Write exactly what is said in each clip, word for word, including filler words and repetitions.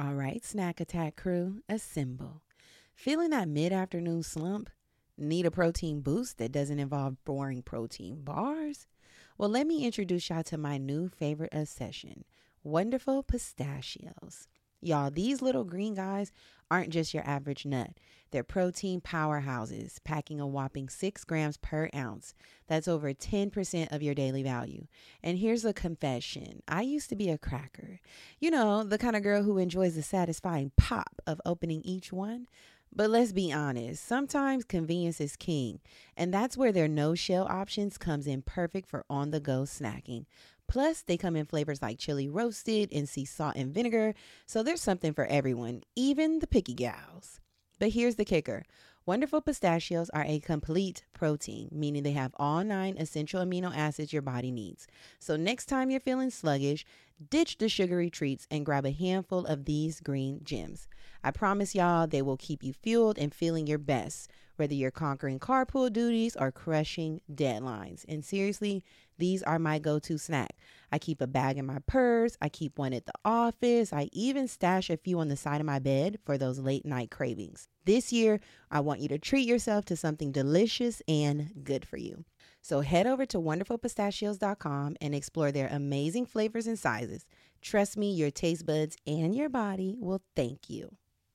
All right, Snack Attack crew, assemble. Feeling that mid-afternoon slump? Need a protein boost that doesn't involve boring protein bars? Well, let me introduce y'all to my new favorite obsession, Wonderful Pistachios. Y'all, these little green guys aren't just your average nut. They're protein powerhouses, packing a whopping six grams per ounce. That's over ten percent of your daily value. And here's a confession. I used to be a cracker. You know, the kind of girl who enjoys the satisfying pop of opening each one. But let's be honest, sometimes convenience is king. And that's where their no-shell options comes in perfect for on-the-go snacking. Plus, they come in flavors like chili roasted and sea salt and vinegar. So there's something for everyone, even the picky gals. But here's the kicker. Wonderful Pistachios are a complete protein, meaning they have all nine essential amino acids your body needs. So next time you're feeling sluggish, ditch the sugary treats and grab a handful of these green gems. I promise y'all they will keep you fueled and feeling your best, whether you're conquering carpool duties or crushing deadlines. And seriously, these are my go-to snack. I keep a bag in my purse. I keep one at the office. I even stash a few on the side of my bed for those late night cravings. This year, I want you to treat yourself to something delicious and good for you. So head over to wonderful pistachios dot com and explore their amazing flavors and sizes. Trust me, your taste buds and your body will thank you.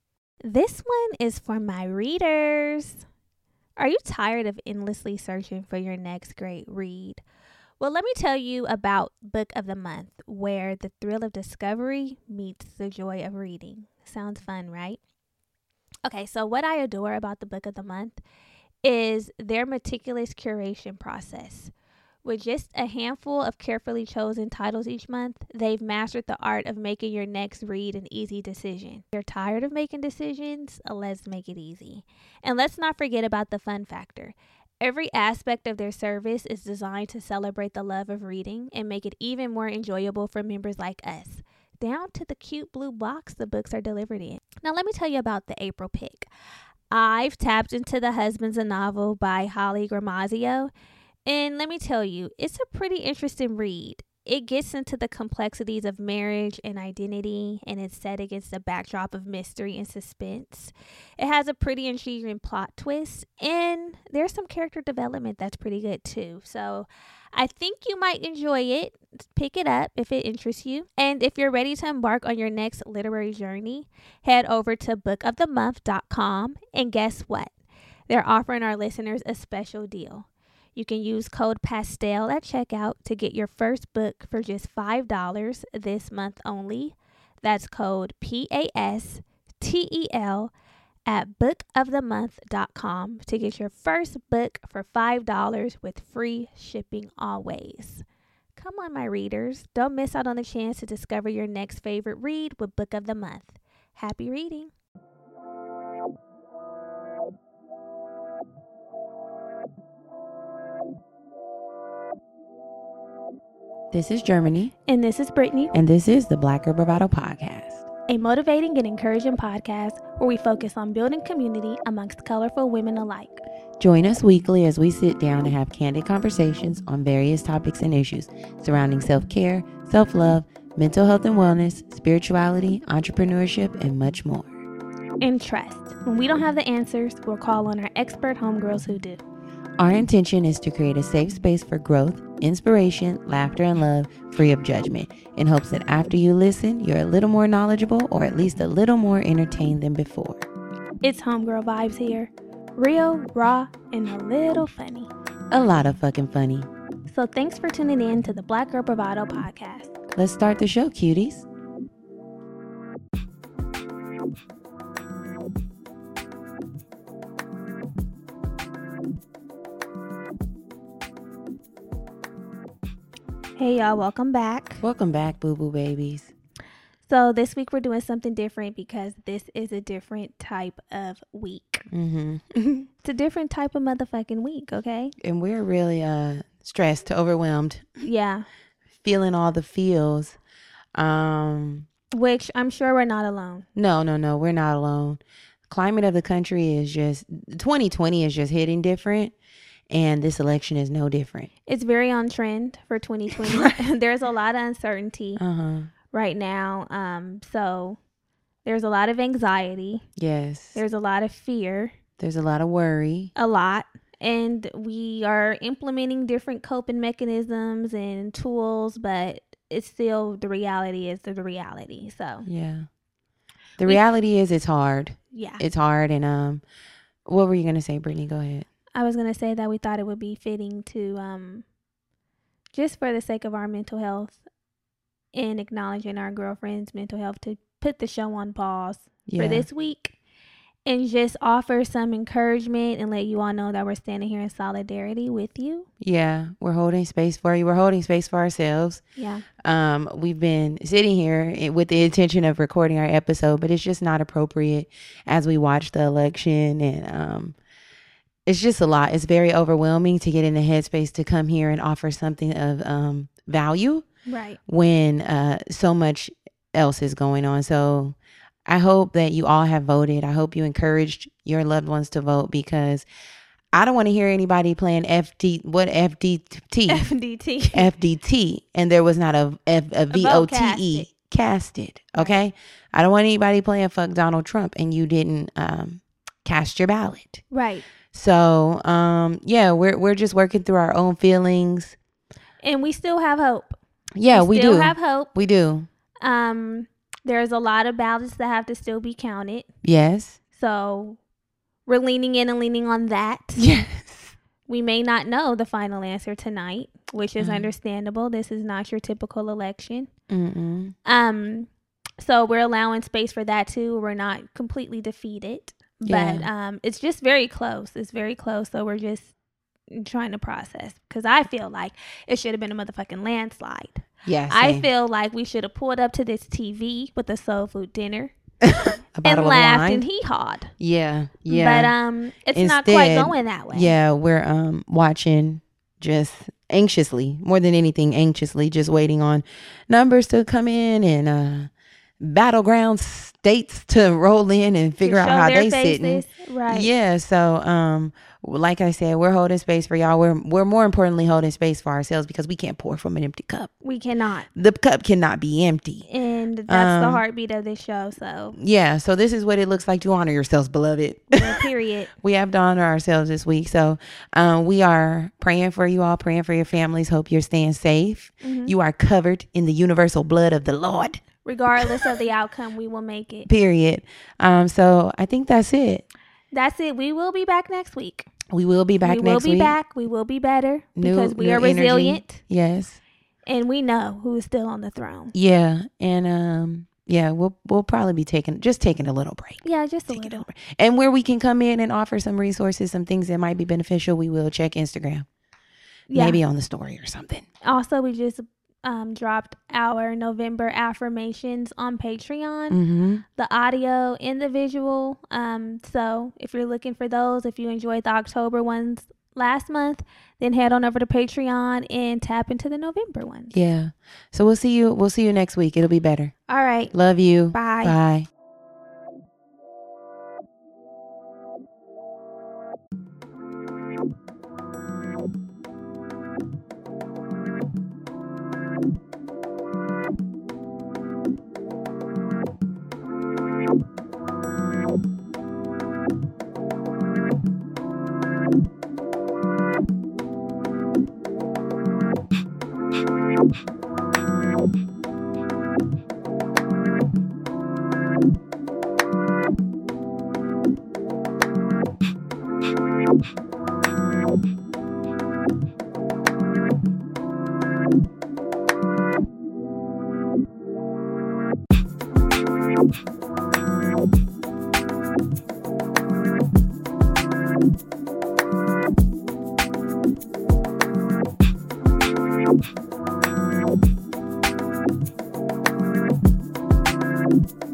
This one is for my readers. Are you tired of endlessly searching for your next great read? Well, let me tell you about Book of the Month, where the thrill of discovery meets the joy of reading. Sounds fun, right? Okay, so what I adore about the Book of the Month is their meticulous curation process. With just a handful of carefully chosen titles each month, they've mastered the art of making your next read an easy decision. If you're tired of making decisions? Let's make it easy. And let's not forget about the fun factor. Every aspect of their service is designed to celebrate the love of reading and make it even more enjoyable for members like us, down to the cute blue box the books are delivered in. Now, let me tell you about the April pick. I've tapped into The Husband's a Novel by Holly Gramazio, and let me tell you, it's a pretty interesting read. It gets into the complexities of marriage and identity, and it's set against the backdrop of mystery and suspense. It has a pretty intriguing plot twist, and there's some character development that's pretty good too. So I think you might enjoy it. Pick it up if it interests you. And if you're ready to embark on your next literary journey, head over to book of the month dot com, and guess what? They're offering our listeners a special deal. You can use code PASTEL at checkout to get your first book for just five dollars this month only. That's code P A S T E L at book of the month dot com to get your first book for five dollars with free shipping always. Come on, my readers. Don't miss out on the chance to discover your next favorite read with Book of the Month. Happy reading. This is Germany. And this is Brittany. And this is the Black Girl Bravado Podcast, a motivating and encouraging podcast where we focus on building community amongst colorful women alike. Join us weekly as we sit down and have candid conversations on various topics and issues surrounding self-care, self-love, mental health and wellness, spirituality, entrepreneurship, and much more. And trust, when we don't have the answers, we'll call on our expert homegirls who do. Our intention is to create a safe space for growth, inspiration, laughter, and love, free of judgment, in hopes that after you listen, you're a little more knowledgeable or at least a little more entertained than before. It's homegirl vibes here. Real, raw, and a little funny. A lot of fucking funny. So thanks for tuning in to the Black Girl Bravado Podcast. Let's start the show, cuties. Hey y'all, welcome back. Welcome back, boo boo babies. So this week we're doing something different because this is a different type of week. Mm-hmm. It's a different type of motherfucking week, okay? And we're really uh stressed, overwhelmed. Yeah. Feeling all the feels. Um, Which I'm sure we're not alone. No, no, no, we're not alone. Climate of the country is just, twenty twenty is just hitting different. And this election is no different. It's very on trend for twenty twenty. There's a lot of uncertainty uh-huh. right now. Um, so There's a lot of anxiety. Yes. There's a lot of fear. There's a lot of worry. A lot. And we are implementing different coping mechanisms and tools, but it's still, the reality is the reality. So yeah. The we, reality is it's hard. Yeah. It's hard. And um, what were you going to say, Brittany? Go ahead. I was going to say that we thought it would be fitting to, um, just for the sake of our mental health and acknowledging our girlfriend's mental health, to put the show on pause yeah. for this week and just offer some encouragement and let you all know that we're standing here in solidarity with you. Yeah, we're holding space for you. We're holding space for ourselves. Yeah. Um, we've been sitting here with the intention of recording our episode, but it's just not appropriate as we watch the election. And um, it's just a lot. It's very overwhelming to get in the headspace to come here and offer something of um, value. Right. When uh, so much else is going on. So I hope that you all have voted. I hope you encouraged your loved ones to vote, because I don't want to hear anybody playing F D, what F D T? F D T. F D T. And there was not a, a, a V O T E casted. Okay. Right. I don't want anybody playing fuck Donald Trump and you didn't um, cast your ballot. Right. So, um, yeah, we're, we're just working through our own feelings. And we still have hope. Yeah, we, we still do. have hope. We do. Um, there's a lot of ballots that have to still be counted. Yes. So we're leaning in and leaning on that. Yes. We may not know the final answer tonight, which is mm. understandable. This is not your typical election. Mm-mm. Um, so we're allowing space for that too. We're not completely defeated, yeah. but um, it's just very close. It's very close. So we're just trying to process, because I feel like it should have been a motherfucking landslide. Yeah, I feel like we should have pulled up to this T V with a soul food dinner and laughed and hee-hawed. Yeah, yeah. But um, it's Instead, not quite going that way. Yeah, we're um watching just anxiously, more than anything, anxiously, just waiting on numbers to come in and uh battleground states to roll in and figure out how they sitting. Right. Yeah. So um, like I said, we're holding space for y'all. We're we're more importantly holding space for ourselves, because we can't pour from an empty cup. We cannot. The cup cannot be empty. And that's um, the heartbeat of this show. So yeah. So this is what it looks like to honor yourselves, beloved. Yeah, period. We have to honor ourselves this week. So um, we are praying for you all, praying for your families. Hope you're staying safe. Mm-hmm. You are covered in the universal blood of the Lord. Regardless of the outcome, we will make it. Period. Um, so I think that's it. That's it. We will be back next week. We will be back we next week. We will be back. We will be better new, because we new are resilient. Energy. Yes. And we know who is still on the throne. Yeah. And um, yeah, we'll we'll probably be taking just taking a little break. Yeah, just a taking little. A break. And where we can come in and offer some resources, some things that might be beneficial, we will check Instagram. Yeah. Maybe on the story or something. Also, we just Um, dropped our November affirmations on Patreon, mm-hmm. the audio and the visual. Um, so if you're looking for those, if you enjoyed the October ones last month, then head on over to Patreon and tap into the November ones. Yeah. So we'll see you. We'll see you next week. It'll be better. All right. Love you. Bye. Bye. Thank you.